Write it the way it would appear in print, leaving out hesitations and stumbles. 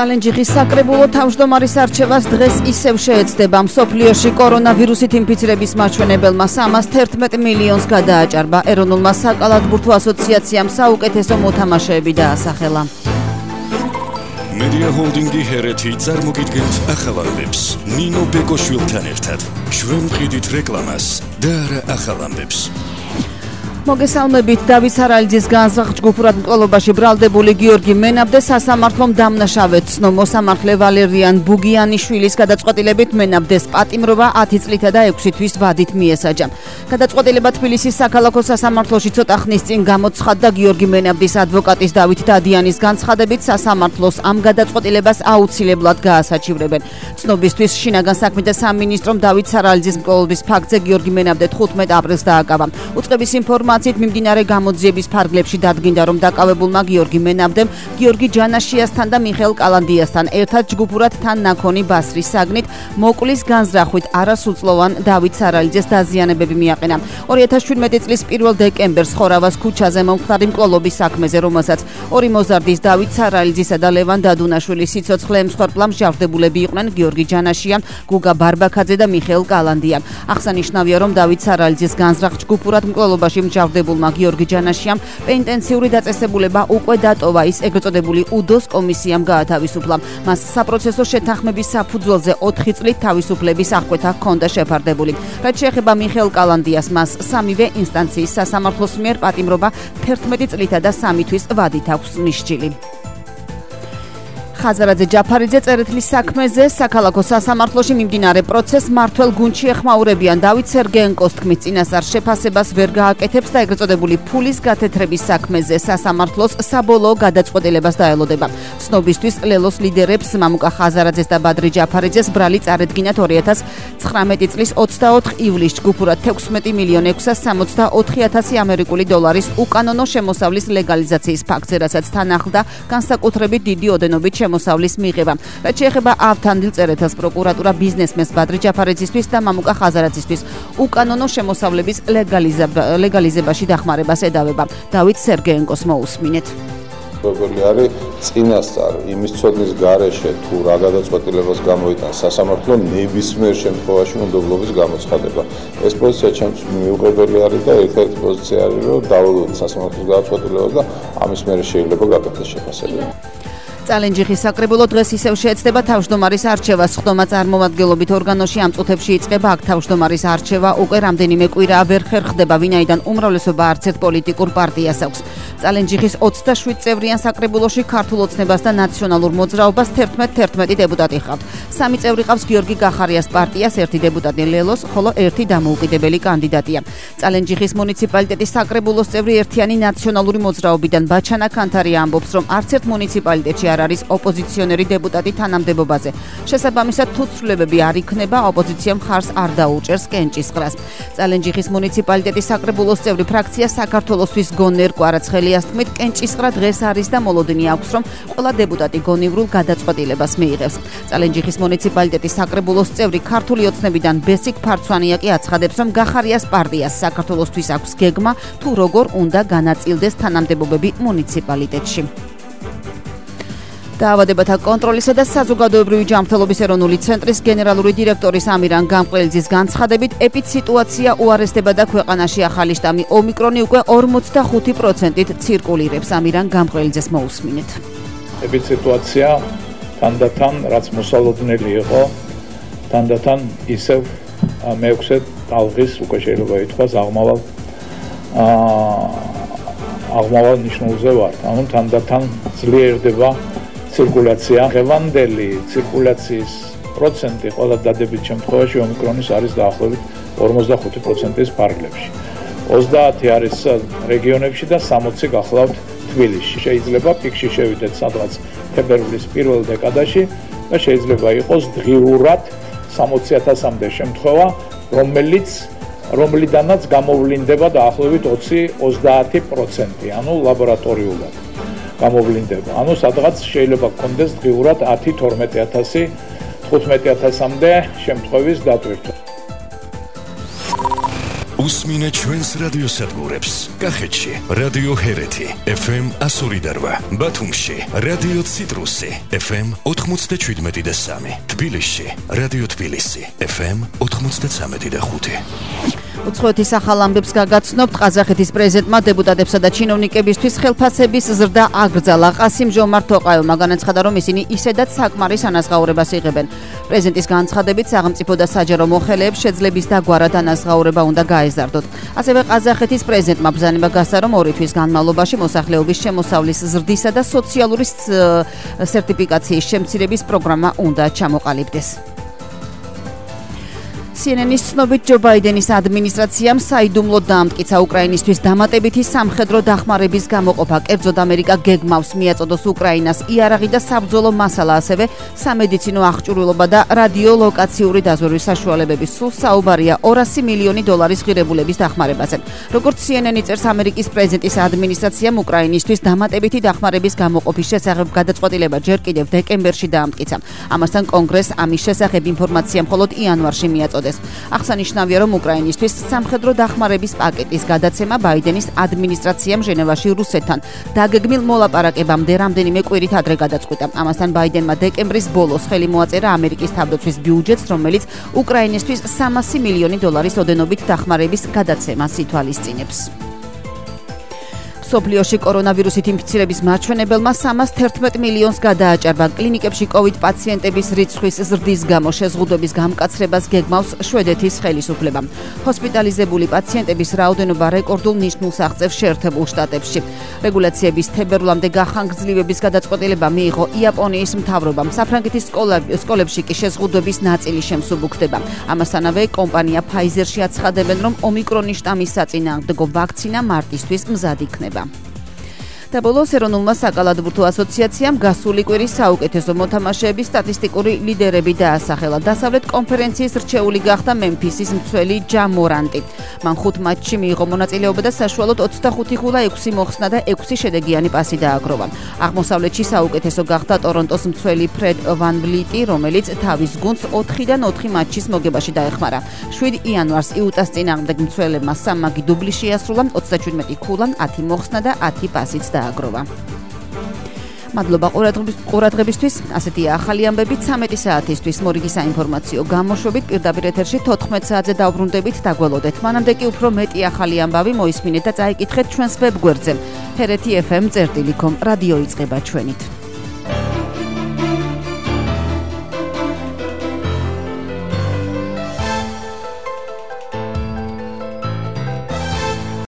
წალენჯიხის საკრებულო თავმჯდომარის არჩევას დღეს ისევ შეეცდება. მსოფლიოში კორონავირუსით ინფიცირების მაჩვენებელმა 311 მილიონს გადააჭარბა. ეროვნულმა საკალათბურთო ასოციაციამ საუკეთესო მოთამაშეები დაასახელა. მედია ჰოლდინგი ჰერეთი წარმოგიდგენთ ახალამბებს. ნინო ბეკოშვილთან ერთად. ჩვენ ვყიდით რეკლამას და არა ახალამბებს. მოგესალმებით. დავით სარალიძის განზრახ ჯგუფურად მკვლელობაში ბრალდებული გიორგი მენაბდე სასამართლომ დამნაშავედ ცნო. მოსამართლე ვალერიან ბუგიანიშვილის გადაწყვეტილებით მენაბდეს პატიმრობა 10 წლითა და 6 თვის ვადით მიესაჯა. გადაწყვეტილება თბილისის საქალაქო სასამართლოში ცოტა ხნის წინ გამოცხადდა. გიორგი მენაბდის ადვოკატის დავით დადიანის განცხადებით სასამართლოს ამ გადაწყვეტილებას აუცილებლად გაასაჩივრებენ. ცნობისთვის შინაგან საქმეთა სამინისტრომ დავით სარალიძის მკვლელობის ფაქტზე გიორგი მენაბდე 15 აპრილს დააკავა. უწყების ინფორმაციით მიმდინარე გამოძიების ფარგლებში დადგინდა, რომ დაკავებულმა გიორგი მენაბდემ გიორგი ჯანაშიასთან და მიხეილ კალანდიასთან ერთად ჯგუფურად თან ნაქონი ბასრის საგნით მოკლის განზრახვით არასრულწლოვან დავით სარალიძეს დაზიანებები მიაყენა. 2017 წლის 1 დეკემბერს ხორავას ქუჩაზე მომხდარი მკვლელობის საქმეზე, რომელსაც ორი მოზარდის დავით სარალიძისა და ლევან დადუნაშვილის სიცოცხლე ემსხვერპლა მსჯავრდებულები იყვნენ გიორგი ჯანაშია, გუგა ბარბაქაძე და მიხეილ კალანდია. აღსანიშნავია, რომ დავით სარალიძის განზრახ ჯგუფურად მკვლელობაში მსჯავრდებულმა გიორგი ჯანაშიამ პენიტენციური დაწესებულება უკვე დატოვა. ის ეგრეთ წოდებული უდოს კომისიამ გაათავისუფლა. მას საპროცესო შეთანხმების საფუძველზე 4 წლით თავისუფლების აღკვეთა ჰქონდა შეფარდებული. რაც შეეხება მიხეილ კალანდიას, მას სამივე ინსტანციის სასამართლოს მიერ პატიმრობა 11 წლითა და 3 თვის ვადით აქვს ნისჭილი. ხაზარაძე ჯაფარიძე წერეთლის საქმეზე საქალაქო სასამართლოში მიმდინარე პროცესს მართველ გუნდში ეხმაურებიან. დავით სერგეენკოს თქმით, წინასწარ შეფასებას ვერ გააკეთებს და ეგრეთ წოდებული ფულის გათეთრების საქმეზე სასამართლოს საბოლოო გადაწყვეტილებას დაელოდება. ცნობისთვის ლელოს ლიდერებს მამუკა ხაზარაძეს და ბადრი ჯაფარიძეს ბრალი წარედგინათ 2019 წლის 24 ივლისს ჯგუფურად 16 მილიონ 664,000 ამერიკული დოლარის უკანონო შემოსავლის ლეგალიზაციის ფაქტზე, რასაც თან ახლდა განსაკუთრებით დიდი ოდენობით მოსავლის მიღება. რაც შეეხება ავთანდილ წერეთელს, პროკურატურა ბიზნესმენს ბადრი ჯაფარიძისთვის და მამუკა ხაზარაძისთვის უკანონო შემოსავლების ლეგალიზებაში დახმარებას ედავება. დავით სერგეენკოს მოусმინეთ. როგორი არის წინასწარ იმის ცოდნის გარეშე თუ რა გადაწყვეტილებას გამოიტანს სასამართლო ნებისმიერ შემთხვევაში უნდობლობის გამოცხადება. ეს პოზიცია ჩემს მიუღებელი არის და ერთ-ერთი პოზიცია არის, რომ დავულოთ სასამართლოს გადაწყვეტილებას და ამის მერე შეიძლება გაკეთდეს შეფასება. წალენჯიხის საკრებულო დღეს ისევ შეეცდება თავმჯდომარის არჩევას. ხდომა წარმომადგენლობით ორგანოში ამ წუთებში იწყება. აქ თავმჯდომარის არჩევა უკვე რამდენიმე კვირაა ვერ ხერხდება, ვინაიდან უმრავლესობა არც ერთ პოლიტიკურ პარტიას აქვს. წალენჯიხის 27 წევრიან საკრებულოში ქართულ ოცნებას და ნაციონალურ მოძრაობას 11 დეპუტატი ჰყავთ. 3 წევრი ყავს გიორგი გახარიას პარტიას, 1 დეპუტატი ლელოს, ხოლო 1 დამოუკიდებელი კანდიდატია. წალენჯიხის მუნიციპალიტეტის საკრებულოს წევრი ერთიანი ნაციონალური მოძრაობიდან ბაჩანა კანთარია ამბობს, რომ არც ერთ მუნიციპალიტეტში არ არის ოპოზიციონერი დეპუტატი თანამდებობაზე. შესაბამისად, თუ ცვლილებები არ იქნება, ოპოზიციამ ხარს არ დაუჭერს კენჭისყრას. წალენჯიხის მუნიციპალიტეტის საკრებულოს წევრი ფრაქცია საქართველოსთვის გონერ კვარაცხელიას თქმით, კენჭისყრა დღეს არის და მოლოდინი აქვს, რომ ყველა დეპუტატი გონივრულ გადაწყვეტილებას მიიღებს. წალენჯიხის მუნიციპალიტეტის საკრებულოს წევრი ქართული ოცნებიდან ბესიკ ფარცვანია კი აცხადებს, რომ გახარიას პარტიას საქართველოსთვის აქვს გეგმა, თუ როგორ უნდა განაწილდეს თანამდებობები მუნიციპალიტეტში. დაავადებათა კონტროლისა და საზოგადოებრივი ჯანმრთელობის ეროვნული ცენტრის გენერალური დირექტორის ამირან გამყრელიძის განცხადებით, ეპიდსიტუაცია უარესდება და ქვეყანაში ახალი შტამი ომიკრონი უკვე 45%-ით ცირკულირებს. ამირან გამყრელიძეს მოусმინეთ. ეპიდსიტუაცია თანდათან, რაც მოსალოდნელი იყო, თანდათან ისევ მეექვსე ტალღის უკვე შეიძლება ითქვას აღმავალ ნიშნულზე ვართ. ანუ თანდათან ძლიერდება ცირკულაცია. ღევანდელი ცირკულაციის პროცენტი ყველა დადებით შემთხვევაში ომიკრონის არის დაახლოებით 45%-ის ფარგლებში. 30 არის რეგიონებში და 60 გახლავთ თბილისში. შეიძლება პიკში შევიდეთ სადღაც თებერვლის პირველ დეკადაში და შეიძლება იყოს დღიურად 60,000-მდე შემთხვევა, რომლიდანაც გამოვლინდება დაახლოებით 20-30%, ანუ ლაბორატორიულად გამოვლინდება. ანუ სადღაც შეიძლება გქონდეს დღიურად 10-12,000, 15,000-მდე შემთხვევის დატვირთვა. უსმინე ჩვენს რადიოსადგურებს. კახეთში რადიო ჰერეთი FM 102.8, ბათუმში რადიო ციტრუსი FM 97.3, თბილისში რადიო თბილისი FM 93.5. უცხოეთის ახალ ამბებს გაგაცნობთ. ყაზახეთის პრეზიდენტმა დეპუტატებსა და ჩინოვნიკებისთვის ხელფასების ზრდა აკრძალა. ყასიმ-ჟომართ ტოყაევმა განაცხადა, რომ ისინი ისედაც საკმარის ანაზღაურებას იღებენ. პრეზიდენტის განცხადებით, სახელმწიფო და საჯარო მოხელეებს შეძლების და გვარად ანაზღაურება უნდა გაეზარდოთ. ასევე ყაზახეთის პრეზიდენტმა ბრძანება გასცა, რომ 2 თვის განმავლობაში მოსახლეობის შემოსავლის ზრდისა და სოციალური სერტიფიკაციის შემცირების პროგრამა უნდა ჩამოყალიბდეს. CNN-ის ცნობით, ჯო ბაიდენის ადმინისტრაციამ საიდუმლოდ დაამტკიცა უკრაინისთვის დამატებითი სამხედრო დახმარების გამოყოფა. კერძოდ, ამერიკა გეგმავს მიაწოდოს უკრაინას იარაღი და საბრძოლო მასალა, ასევე სამედიცინო აღჭურვილობა და რადიოლოკაციური დაზვერვის საშუალებების. სულ საუბარია $200 მილიონი ღირებულების დახმარებაზე. როგორც CNN-ი წერს, ამერიკის პრეზიდენტის ადმინისტრაციამ უკრაინისთვის დამატებითი დახმარების გამოყოფის შესახებ გადაწყვეტილება ჯერ კიდევ დეკემბერში დაამტკიცა. ამასთან კონგრესს ამის შესახებ ინფორმაცია მხოლოდ იანვარში მიაწოდეს. აღსანიშნავია, რომ უკრაინისთვის სამხედრო დახმარების პაკეტის გადაცემა ბაიდენის ადმინისტრაციამ ჟენევაში რუსეთთან დაგეგმილ მოლაპარაკებამდე რამდენიმე კვირით ადრე გადაწყვიტა. ამასთან ბაიდენმა დეკემბრის ბოლოს ხელი მოაწერა ამერიკის თავდაცვის ბიუჯეტს, რომელიც უკრაინისთვის $300 მილიონი ოდენობით დახმარების გადაცემას ითვალისწინებს. სოფლიოში კორონავირუსით ინფიცირების მაჩვენებელმა 311 მილიონს გადააჭარბა. კლინიკებში COVID პაციენტების რიცხვის ზრდის გამო შეზღუდვების გამკაცრებას გეგმავს შვედეთის ხელისუფლება. ჰოსპიტალიზებული პაციენტების რაოდენობა რეკორდულ ნიშნულს აღწევს შეერთებულ შტატებში. რეგულაციების თებერვლამდე გახანგრძლივების გადაწყვეტილება მიიღო იაპონიის მთავრობამ. საფრანგეთის სკოლებში კი შეზღუდვების ნაწილი შემსუბუქდება. ამასთანავე კომპანია Pfizer-ში აცხადებენ, რომ ომიკრონის შტამის საწინააღმდეგო ვაქცინა მარტისთვის მზად იქნება. და ბოლოს ეროვნულმა საკალათბურთო ასოციაციამ გასული კვირის საუკეთესო მოთამაშეების სტატისტიკური ლიდერები დაასახელა. დასავლეთ კონფერენციის რჩეული გახდა მემფისის მცველი ჯა მორანტი. მან 5 მატჩში მიიღო მონაწილეობა და საშუალოდ 25 ღულა 6 მოხსნა და 6 შედეგიანი პასი დააგროვა. აღმოსავლეთში საუკეთესო გახდა ტორონტოს მცველი ფრედ ვან ვლიტი, რომელიც თავის გუნდს 4-დან 4 მატჩის მოგებაში დაეხმარა. 7 იანვარს იუტას წინააღმდეგ მცველებმა სამმაგი დუბლი შეასრულა, 37 ქულა, 10 მოხსნა და 10 პასიც დააგროვა. მადლობა ყურადღებისთვის. ასეთია ახალი ამბები 13 საათისთვის. მორიგი საინფორმაციო გამოშვებით პირდაპირ ეთერში 14 საათზე დავბრუნდებით. დაგველოდეთ. მანამდე კი უფრო მეტი ახალი ამბავი მოისმინეთ და წაიკითხეთ ჩვენს ვებგვერდზე. hereti.fm.com რადიო იწყება ჩვენით.